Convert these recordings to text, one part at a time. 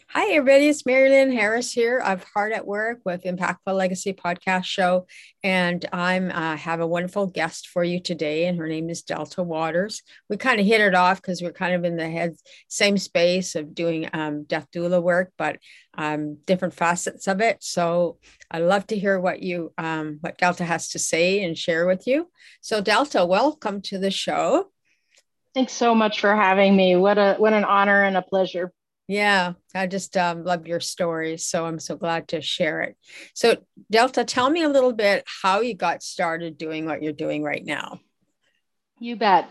Hi, everybody. It's Marilyn Harris here of Hard at Work with Impactful Legacy Podcast Show. And I'm have a wonderful guest for you today, and her name is Delta Waters. We kind of hit it off because we're kind of in the same space of doing death doula work, but different facets of it. So I'd love to hear what Delta has to say and share with you. So Delta, welcome to the show. Thanks so much for having me. What an honor and a pleasure. Yeah, I just love your story. So I'm so glad to share it. So, Delta, tell me a little bit how you got started doing what you're doing right now. You bet.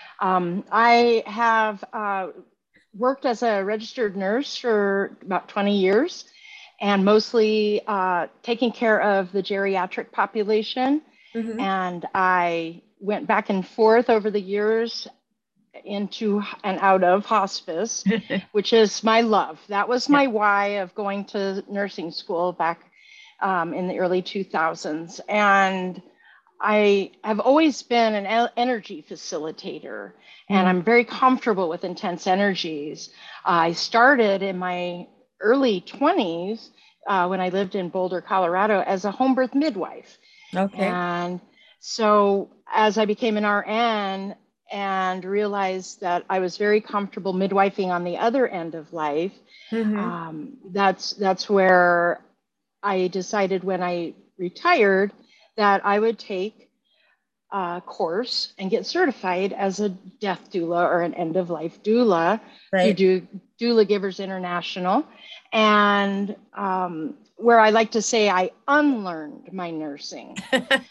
I have worked as a registered nurse for about 20 years and mostly taking care of the geriatric population. Hmm. And I went back and forth over the years into and out of hospice, which is my love. That was Yeah. my why of going to nursing school back in the early 2000s. And I have always been an energy facilitator, and Mm. I'm very comfortable with intense energies. I started in my early 20s when I lived in Boulder, Colorado, as a home birth midwife. Okay. And so as I became an RN and realized that I was very comfortable midwifing on the other end of life, Hmm. that's where I decided when I retired that I would take a course and get certified as a death doula or an end of life doula through Right. Doula Givers International. And where I like to say I unlearned my nursing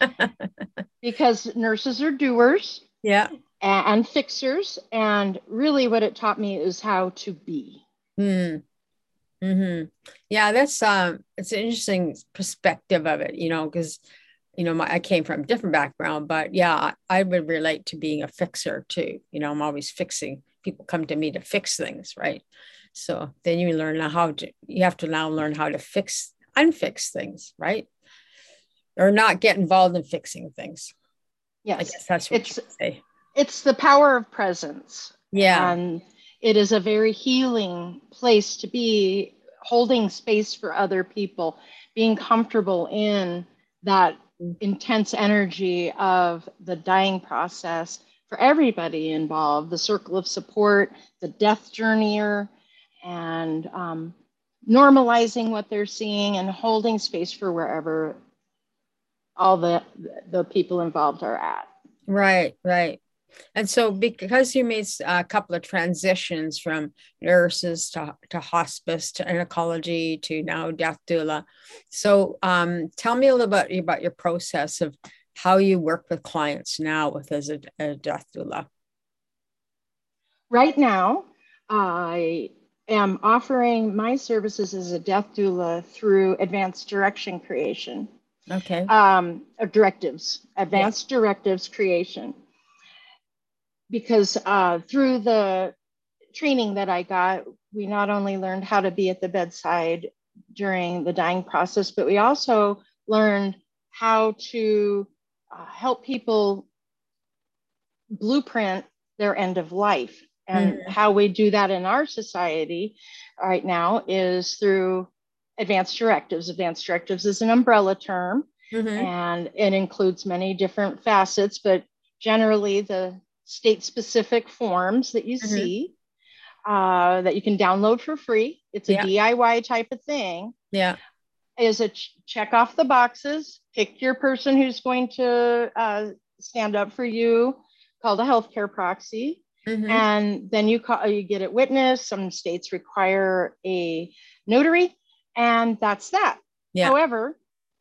because nurses are doers Yeah. and fixers. And really, what it taught me is how to be. Mm. Hmm. Yeah, that's it's an interesting perspective of it, because I came from a different background, but yeah, I would relate to being a fixer too. I'm always fixing. People come to me to fix things, right? So then you have to now learn how to unfix things, right? Or not get involved in fixing things. I Yes, guess that's what you it's would say. it's the power of presence, Yeah. and it is a very healing place to be, holding space for other people, being comfortable in that intense energy of the dying process for everybody involved, the circle of support, the death journeyer, and normalizing what they're seeing and holding space for wherever all the people involved are at. Right, right. And so, because you made a couple of transitions from nurses to hospice to gynecology to now death doula, so tell me a little bit about your process of how you work with clients now with as a death doula. Right now, I am offering my services as a death doula through advanced direction creation, Okay. or directives, Yeah. advanced directives creation, because through the training that I got, we not only learned how to be at the bedside during the dying process, but we also learned how to help people blueprint their end of life. And Hmm. how we do that in our society right now is through advanced directives. Advanced directives is an umbrella term, Hmm. and it includes many different facets, but generally the state specific forms that you Hmm. see that you can download for free. It's a Yeah. DIY type of thing. Yeah. Is a check off the boxes, pick your person who's going to stand up for you, called a healthcare proxy, Hmm. and then you get it witnessed. Some states require a notary, and that's that. Yeah. However,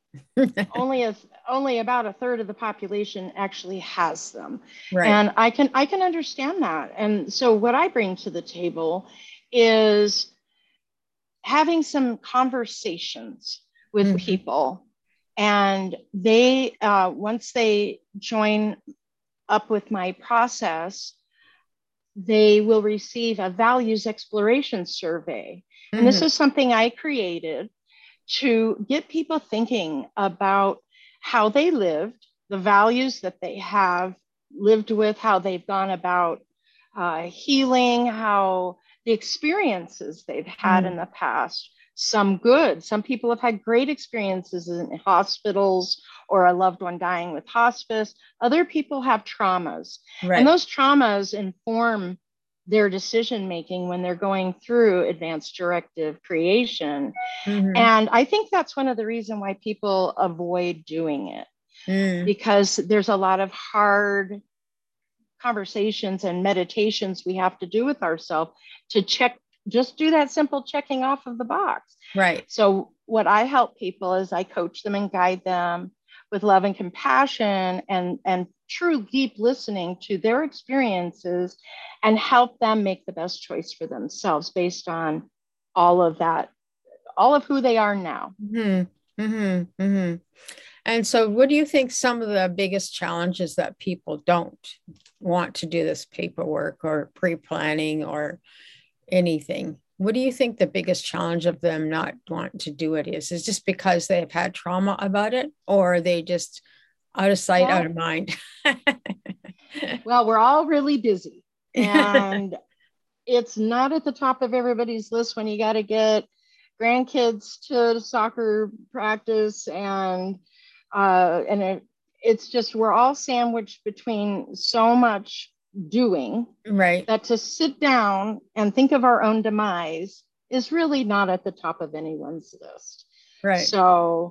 only about a third of the population actually has them, Right. and I can understand that. And so what I bring to the table is having some conversations with Hmm. people, and they once they join up with my process, they will receive a values exploration survey. And this Hmm. is something I created to get people thinking about how they lived, the values that they have lived with, how they've gone about healing, how the experiences they've had in the past. Some good. Some people have had great experiences in hospitals or a loved one dying with hospice. Other people have traumas. Right. And those traumas inform their decision making when they're going through advanced directive creation. And I think that's one of the reasons why people avoid doing it, because there's a lot of hard conversations and meditations we have to do with ourselves to check, just do that simple checking off of the box. Right. So what I help people is I coach them and guide them with love and compassion and true deep listening to their experiences, and help them make the best choice for themselves based on all of that, all of who they are now. And so what do you think some of the biggest challenges that people don't want to do this paperwork or pre-planning or anything? What do you think the biggest challenge of them not wanting to do it is? Is just because they've had trauma about it, or are they just out of sight, out of mind? Well, we're all really busy, and it's not at the top of everybody's list when you got to get grandkids to soccer practice, and it's just, we're all sandwiched between so much doing, right, that to sit down and think of our own demise is really not at the top of anyone's list. right. So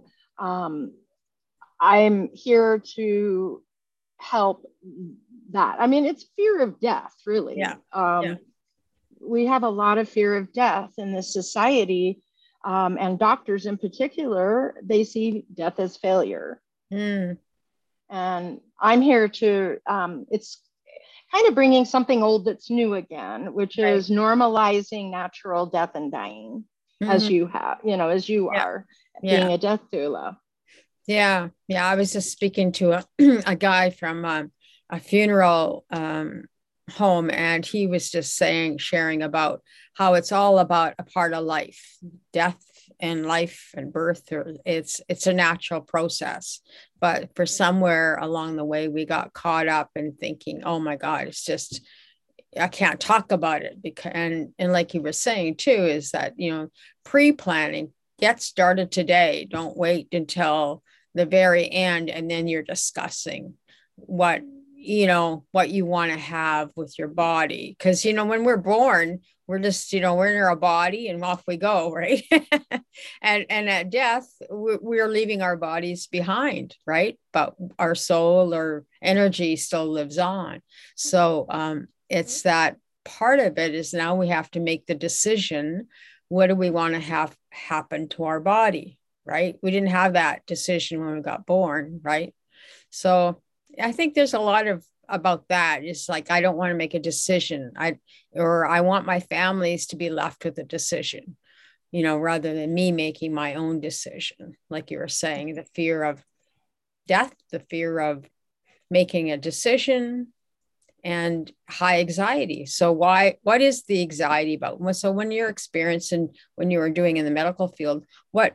I'm here to help that. I mean, it's fear of death, really. Yeah. We have a lot of fear of death in this society, and doctors in particular, they see death as failure. And I'm here to, it's kind of bringing something old that's new again, which is normalizing natural death and dying, as you have, as you are being a death doula. Yeah. I was just speaking to a guy from a funeral home, and he was just sharing about how it's all about a part of life, death and life and birth. It's a natural process, but for somewhere along the way, we got caught up in thinking, oh my God, it's just, I can't talk about it because, and like you were saying too, is that, pre-planning, get started today. Don't wait until the very end, and then you're discussing what you want to have with your body. Because when we're born, we're just we're in our body and off we go, right? and at death, we're leaving our bodies behind, right? But our soul or energy still lives on. So it's that part of it is now we have to make the decision, what do we want to have happen to our body, right? We didn't have that decision when we got born, right? So I think there's a lot about that. It's like, I don't want to make a decision. I want my families to be left with a decision, rather than me making my own decision. Like you were saying, the fear of death, the fear of making a decision, and high anxiety. So what is the anxiety about? So when you're experiencing, when you were doing in the medical field, what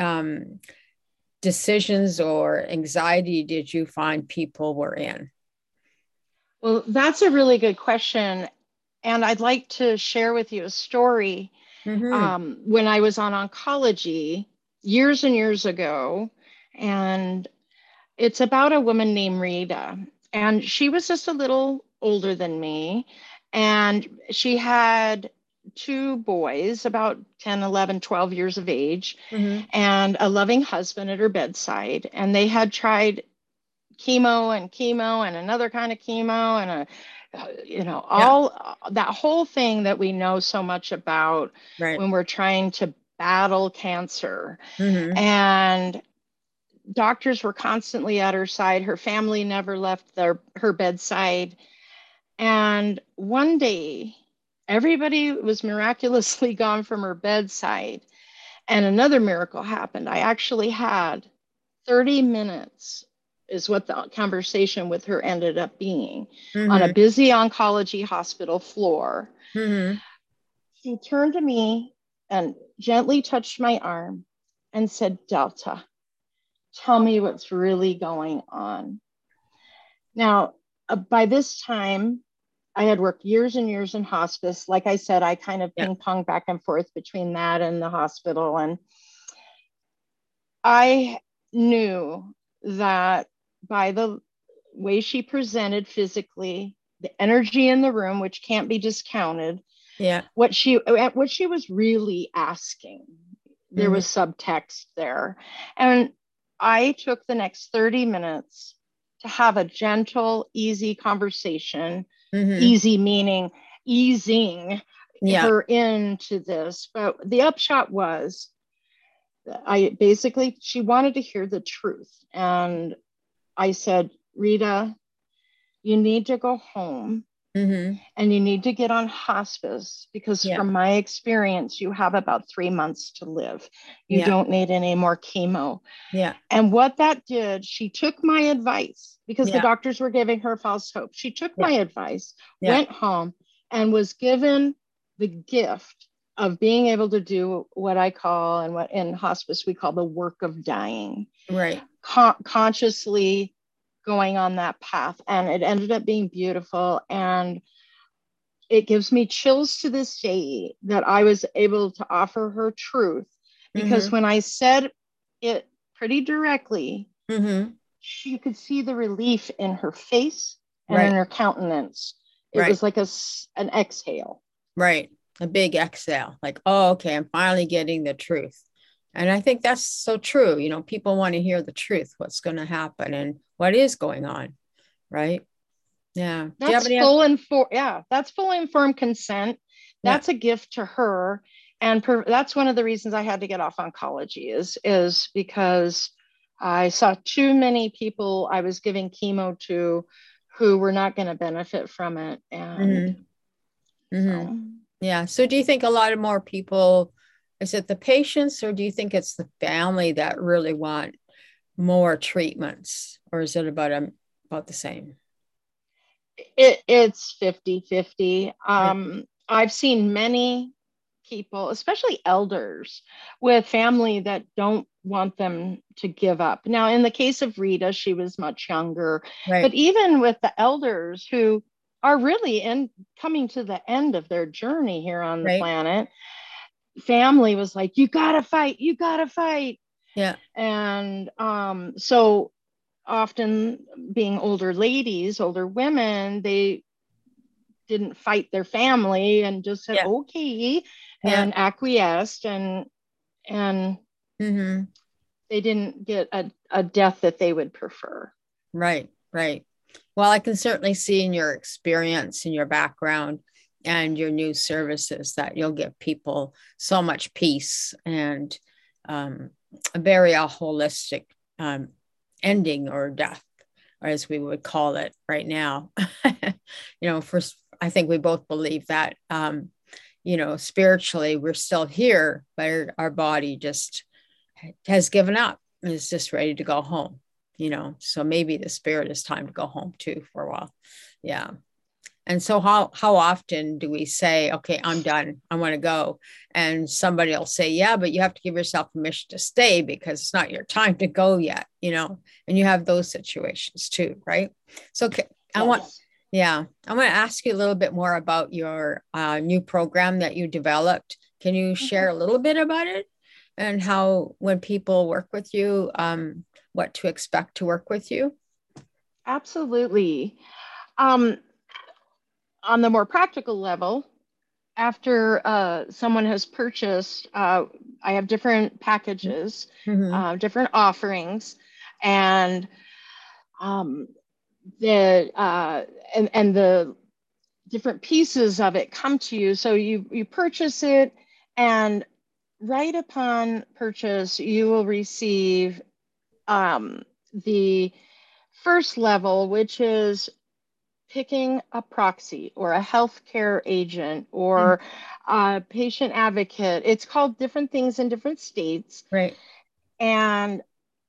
decisions or anxiety did you find people were in? Well, that's a really good question. And I'd like to share with you a story. When I was on oncology years and years ago, and it's about a woman named Rita. And she was just a little older than me. And she had two boys, about 10, 11, 12 years of age, and a loving husband at her bedside. And they had tried chemo and another kind of chemo and all that whole thing that we know so much about when we're trying to battle cancer. And doctors were constantly at her side. Her family never left her bedside. And one day, everybody was miraculously gone from her bedside. And another miracle happened. I actually had 30 minutes is what the conversation with her ended up being on a busy oncology hospital floor. She turned to me and gently touched my arm and said, "Delta, tell me what's really going on." Now, by this time, I had worked years and years in hospice. Like I said, I kind of Yeah. ping pong back and forth between that and the hospital. And I knew that by the way she presented physically, the energy in the room, which can't be discounted, Yeah. what she was really asking, there Mm-hmm. was subtext there. And I took the next 30 minutes to have a gentle, easy conversation. Mm-hmm. Easy meaning easing Yeah. her into this. But the upshot was, I basically, she wanted to hear the truth. And I said, Rita, you need to go home Mm-hmm. and you need to get on hospice because, Yeah. from my experience, you have about 3 months to live. You Yeah. don't need any more chemo. Yeah. And what that did, she took my advice because the Yeah. doctors were giving her false hope. She took Yeah. my advice, Yeah. went home, and was given the gift of being able to do what I call, and what in hospice we call, the work of dying, Right. consciously going on that path. And it ended up being beautiful. And it gives me chills to this day that I was able to offer her truth, because Mm-hmm. when I said it pretty directly, Mm-hmm. you could see the relief in her face and in Right. her countenance. It Right. was like an exhale. Right. A big exhale, like, oh, okay, I'm finally getting the truth. And I think that's so true. People want to hear the truth, what's going to happen and what is going on. Right. Yeah. Do you have That's any? that's full informed consent. Yeah. That's a gift to her. And that's one of the reasons I had to get off oncology is because I saw too many people I was giving chemo to who were not going to benefit from it. And Mm-hmm. Mm-hmm. so Yeah. So do you think a lot of more people, is it the patients or do you think it's the family that really want more treatments, or is it about the same? it's 50-50. Yeah. I've seen many people, especially elders with family, that don't want them to give up. Now, in the case of Rita, she was much younger, but Right. even with the elders who are really coming to the end of their journey here on the Right. planet, family was like, you gotta fight, you gotta fight. Yeah. And so often, being older ladies, older women, they didn't fight their family and just said Yeah. okay Yeah. and acquiesced, and Mm-hmm. they didn't get a death that they would prefer. Right. Right. Well, I can certainly see in your experience, in your background, and your new services that you'll give people so much peace and um, a very holistic um, ending or death, or as we would call it right now. First, I think we both believe that, spiritually, we're still here, but our body just has given up and is just ready to go home. So maybe the spirit is time to go home too for a while. Yeah. And so how often do we say, okay, I'm done, I want to go, and somebody will say, yeah, but you have to give yourself permission to stay because it's not your time to go yet, and you have those situations too, right? So okay, Yes. yeah, I want to ask you a little bit more about your new program that you developed. Can you share Mhm. a little bit about it and how, when people work with you, what to expect to work with you? Absolutely. um, on the more practical level, after someone has purchased, I have different packages, Mm-hmm. different offerings, and um, the and the different pieces of it come to you. So you purchase it, and right upon purchase, you will receive um, the first level, which is picking a proxy or a healthcare agent or a patient advocate. It's called different things in different states. Right. And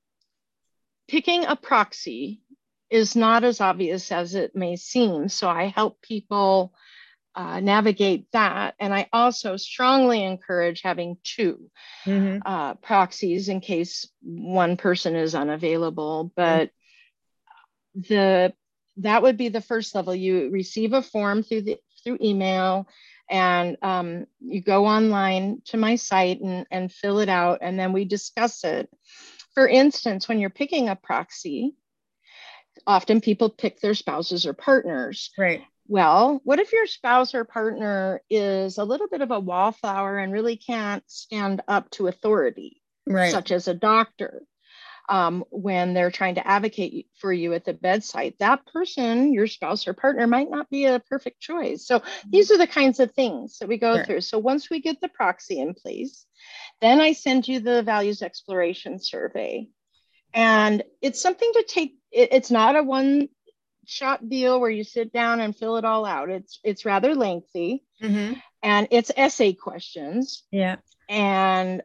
picking a proxy is not as obvious as it may seem. So I help people navigate that. And I also strongly encourage having two Mm-hmm. proxies in case one person is unavailable. But the that would be the first level. You receive a form through email, and you go online to my site and fill it out, and then we discuss it. For instance, when you're picking a proxy, often people pick their spouses or partners. Right. Well, what if your spouse or partner is a little bit of a wallflower and really can't stand up to authority, Right. such as a doctor? When they're trying to advocate for you at the bedside, that person, your spouse or partner, might not be a perfect choice. So these are the kinds of things that we go through. So once we get the proxy in place, then I send you the values exploration survey. And it's something to take, it's not a one shot deal where you sit down and fill it all out. It's rather lengthy, and it's essay questions. Yeah. And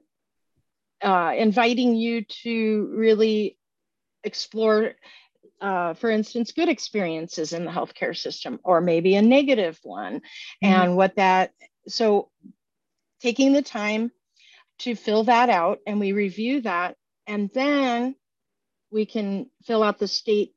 inviting you to really explore, for instance, good experiences in the healthcare system, or maybe a negative one, and what that, so taking the time to fill that out, and we review that, and then we can fill out the state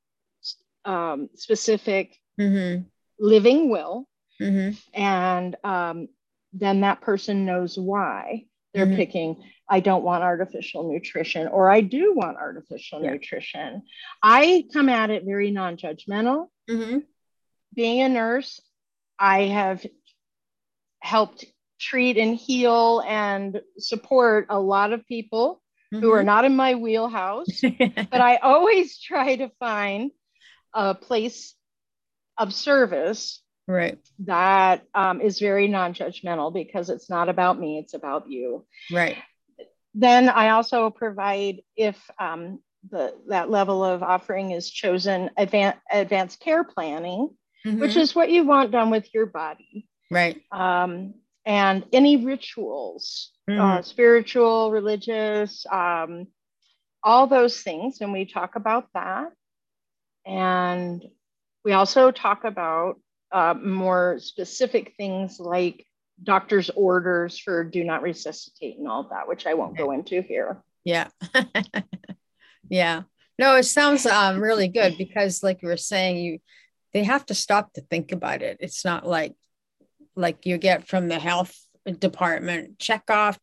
specific living will, and then that person knows why they're picking, I don't want artificial nutrition, or I do want artificial nutrition. I come at it very non-judgmental. Being a nurse, I have helped treat and heal and support a lot of people who are not in my wheelhouse, but I always try to find a place of service that is very non-judgmental, because it's not about me, it's about you. Right. Then I also provide, if that level of offering is chosen, advanced care planning, which is what you want done with your body. Right. And any rituals, spiritual, religious, all those things. And we talk about that. And we also talk about more specific things like doctor's orders for do not resuscitate and all that, which I won't go into here. Yeah. Yeah. No, it sounds really good, because like you were saying, they have to stop to think about it. It's not like you get from the health department, check off.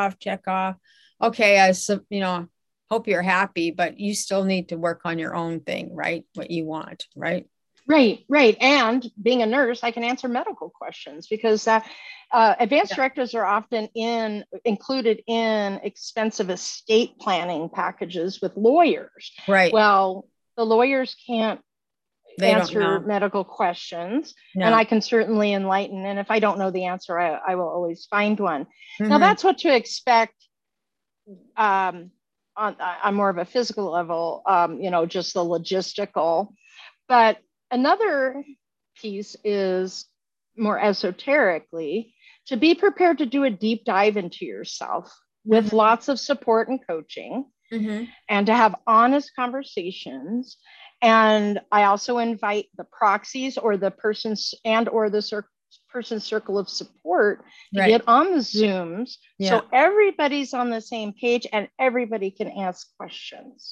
Okay, hope you're happy, but you still need to work on your own thing, right? What you want, right? Right. And being a nurse, I can answer medical questions, because advanced directives are often included in expensive estate planning packages with lawyers. Right. Well, the lawyers can't answer medical questions, and I can certainly enlighten. And if I don't know the answer, I will always find one. Now, that's what to expect on more of a physical level, just the logistical. But another piece is more esoterically to be prepared to do a deep dive into yourself with lots of support and coaching, and to have honest conversations. And I also invite the proxies or the person's person's circle of support to get on the Zooms, so everybody's on the same page and everybody can ask questions.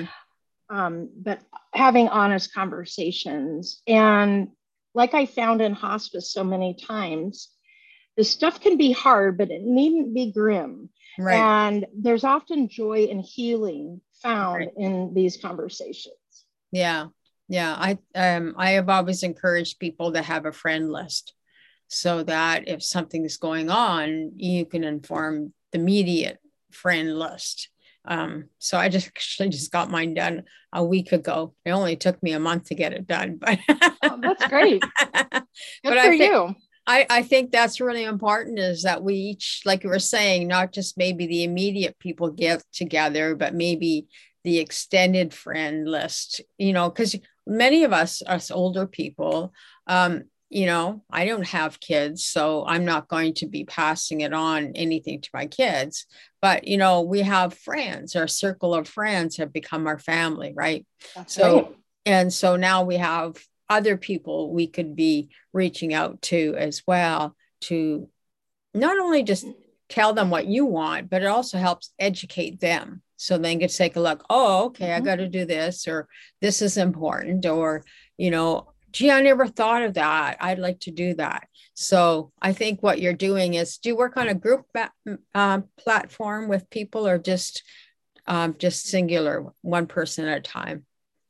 But having honest conversations, and like I found in hospice so many times, this stuff can be hard, but it needn't be grim. Right. And there's often joy and healing found in these conversations. Yeah. I have always encouraged people to have a friend list, so that if something is going on, you can inform the immediate friend list. So I just got mine done a week ago. It only took me a month to get it done, but that's great. Good for you. I think that's really important, is that we each, like you were saying, not just maybe the immediate people get together, but maybe the extended friend list, because many of us older people, I don't have kids, so I'm not going to be passing it on anything to my kids. But, we have friends. Our circle of friends have become our family, right? And so now we have other people we could be reaching out to as well, to not only just tell them what you want, but it also helps educate them. So they can take a look, oh, okay, I got to do this, or this is important, or you know, gee, I never thought of that. I'd like to do that. So I think what you're doing is, do you work on a group platform with people, or just singular, one person at a time?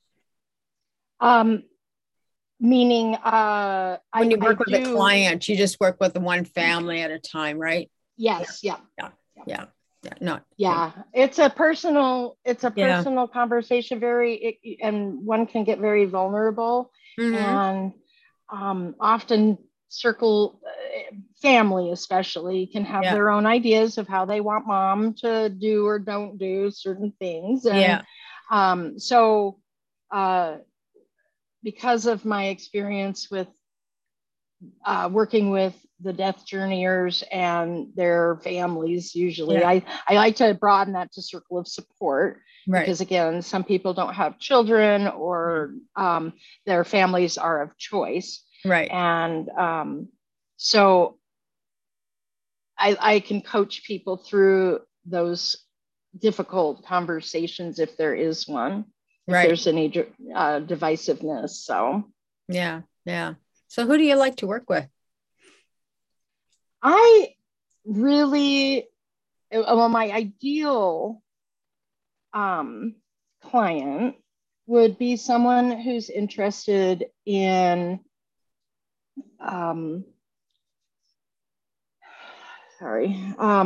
Um, Meaning, When you I work with a do. client, you just work with one family at a time, right? Yeah, Yes, yeah. yeah, yeah, yeah. Not okay. Yeah, it's a Yeah. personal conversation, and one can get very vulnerable, Mm-hmm. and often circle family especially can have Yeah. their own ideas of how they want mom to do or don't do certain things, and Yeah. so uh, because of my experience with working with the death journeyers and their families, usually Yeah. I like to broaden that to circle of support, Right. because again, some people don't have children, or their families are of choice, Right. and so I can coach people through those difficult conversations if there is one, if Right. there's any divisiveness. So Yeah. Yeah. So who do you like to work with? I really, well, my ideal um, client would be someone who's interested in, um, sorry,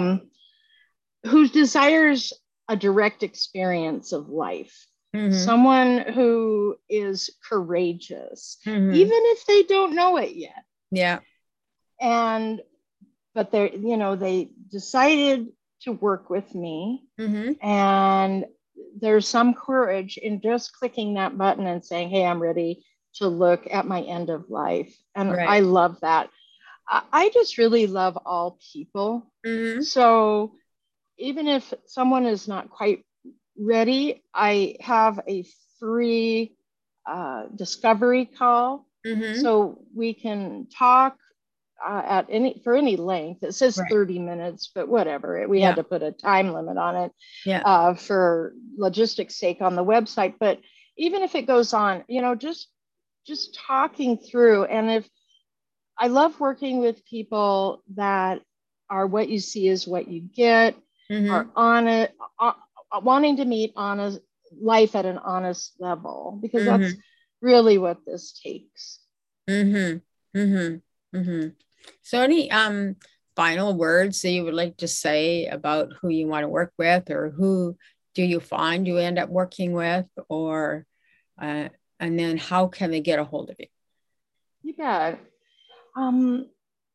who desires a direct experience of life. Mm-hmm. Someone who is courageous, Mm-hmm. even if they don't know it yet. Yeah. And, but they decided to work with me, Mm-hmm. and there's some courage in just clicking that button and saying, hey, I'm ready to look at my end of life. And I Right. love that. I just really love all people. Mm-hmm. So even if someone is not quite ready, I have a free discovery call. Mm-hmm. So we can talk at any length. It says Right. 30 minutes, but whatever. We had Yeah. to put a time limit on it Yeah. for logistics sake on the website. But even if it goes on, just talking through. And if I love working with people that are, what you see is what you get, are Mm-hmm. on it, wanting to meet honest life at an honest level, because that's Mm-hmm. really what this takes. Mm-hmm. Mm-hmm. Mm-hmm. So any final words that you would like to say about who you want to work with, or who do you find you end up working with, or uh, and then how can they get a hold of you? You bet. Um,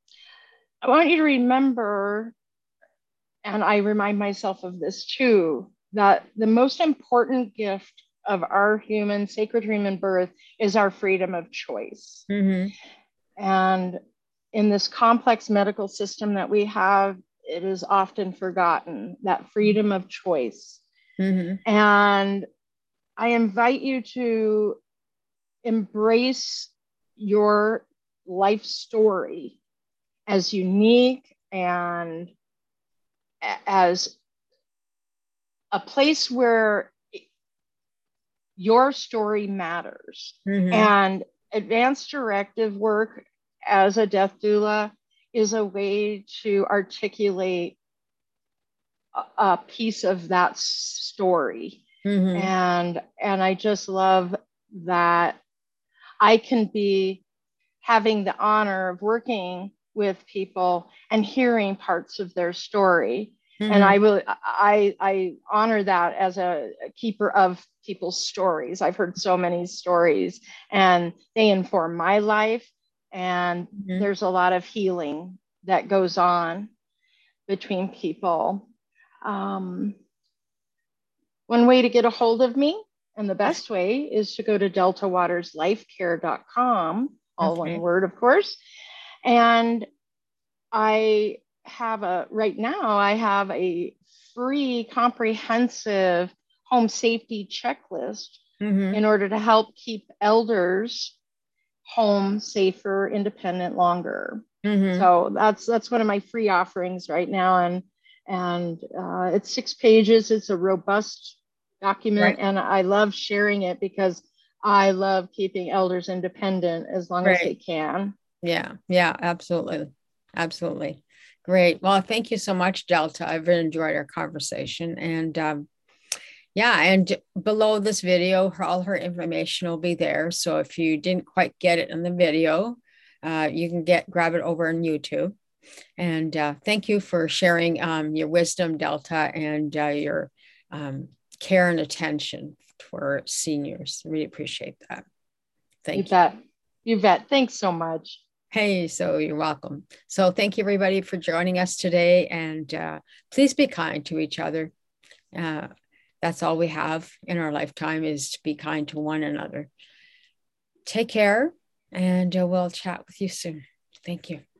I want you to remember, and I remind myself of this too, that the most important gift of our sacred human birth is our freedom of choice. Mm-hmm. And in this complex medical system that we have, it is often forgotten, that freedom of choice. Mm-hmm. And I invite you to embrace your life story as unique and as a place where your story matters. Mm-hmm. And advanced directive work as a death doula is a way to articulate a piece of that story. Mm-hmm. And I just love that I can be having the honor of working with people and hearing parts of their story. And Mm-hmm. I honor that as a keeper of people's stories. I've heard so many stories, and they inform my life, and Mm-hmm. there's a lot of healing that goes on between people. um, One way to get a hold of me, and the best way, is to go to deltawaterslifecare.com, all one Okay. word, of course. And I right now, I have a free comprehensive home safety checklist Mm-hmm. in order to help keep elders home safer, independent longer. Mm-hmm. So that's one of my free offerings right now, and it's 6 pages. It's a robust document, Right. and I love sharing it because I love keeping elders independent as long as they Great. can. Yeah. Yeah. Absolutely. Absolutely. Great. Well, thank you so much, Delta. I've really enjoyed our conversation. And yeah, and below this video, all her information will be there. So if you didn't quite get it in the video, you can grab it over on YouTube. And thank you for sharing your wisdom, Delta, and your um, care and attention for seniors. Really appreciate that. You Thank you. bet. You bet. Thanks so much. Hey, so you're welcome. So thank you, everybody, for joining us today. And please be kind to each other. Uh, that's all we have in our lifetime is to be kind to one another. Take care, and we'll chat with you soon. Thank you.